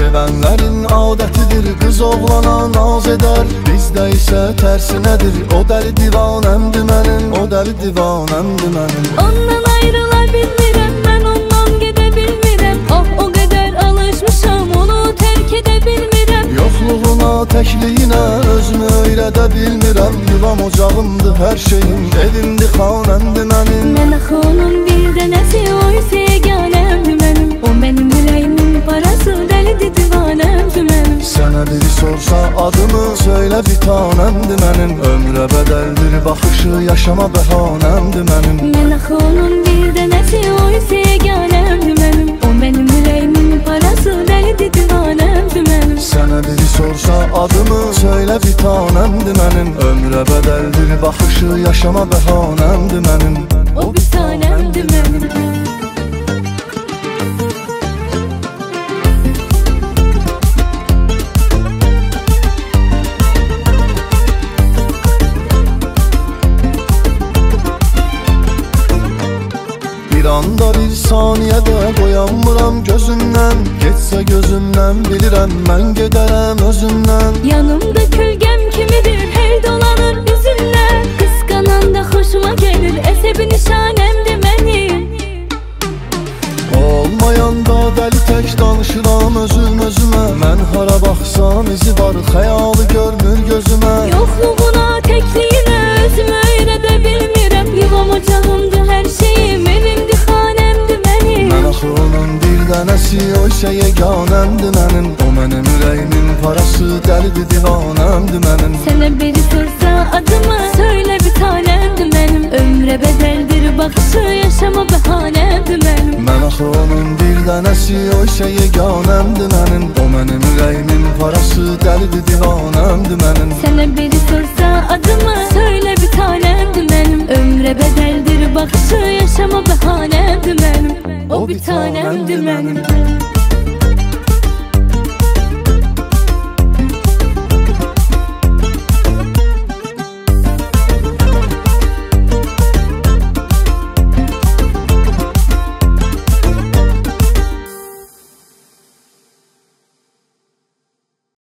Sevənlərin adətidir, qız oğlana naz edər. Bizdə isə tərsinədir, o dəli divanəmdir mənim, o dəli divanəmdir mənim. Ondan ayrıla bilmirəm, mən ondan gedə bilmirəm. Oh, o qədər alışmışam, onu tərk edə bilmirəm. Yoxluğuna, təkliyinə özümü öyrədə bilmirəm. Yuvam ocağımdır, hər şeyim, evimdir, xanəmdir mənim. Mən axı onun bir dənəsi, o isə yeganəmdir mənim. O mənim ürəyimin parası, dəlidir, divanəmdir mənim. Sənə biri sorsa adımı, söylə bir tanəmdir mənim. Ömrə bədəldir baxışı, yaşama bəhanəmdir mənim. Mən axı onun bir dənəsi, o isə yeganəmdir mənim. O mənim ürəyimin parası, dəlidir, divanəmdir mənim. Sənə biri sorsa adımı, söylə bir tanəmdir mənim. Ömrə bədəldir baxışı, yaşama bəhanəmdir mənim. O bir tanəmdir mənim. Bir anda bir saniyədə qoyanmıram gözümdən. Getsə gözümdən bilirəm, mən gedərəm özümdən. Yanımda kölgəm kimidir, hey dolanır üzümdən. Qısqananda xoşuma gəlir, əsəbi nişanəmdir mənim. Olmayanda dəli tək danışıram özüm özümə. Mən hara baxsam izi var, xəyalı görmür gözümə. Yoxluğuna, təkliyinə özümü öyrədə bilmirəm. Yuvam ocağımdır, hər şeyim, evimdir, xanəmdir mənim. Mən axı onun bir dənəsi, o isə yeganəmdir mənim. O mənim ürəyimin parası, dəlidir, divanəmdir mənim. Sənə biri sorsa adımı, söylə bir tanəmdir mənim. Ömrə bədəldir baxışı, yaşama bəhanəmdir mənim. Mən axı onun bir dənəsi, o isə yeganəmdir mənim. O mənim ürəyimin parası, dəlidir, divanəmdir mənim. Sənə biri sorsa adımı, söylə bir tanəmdir mənim. Ömrə bədəldir baxışı, yaşama bəhanəmdir mənim. O bir tanəmdir mənim.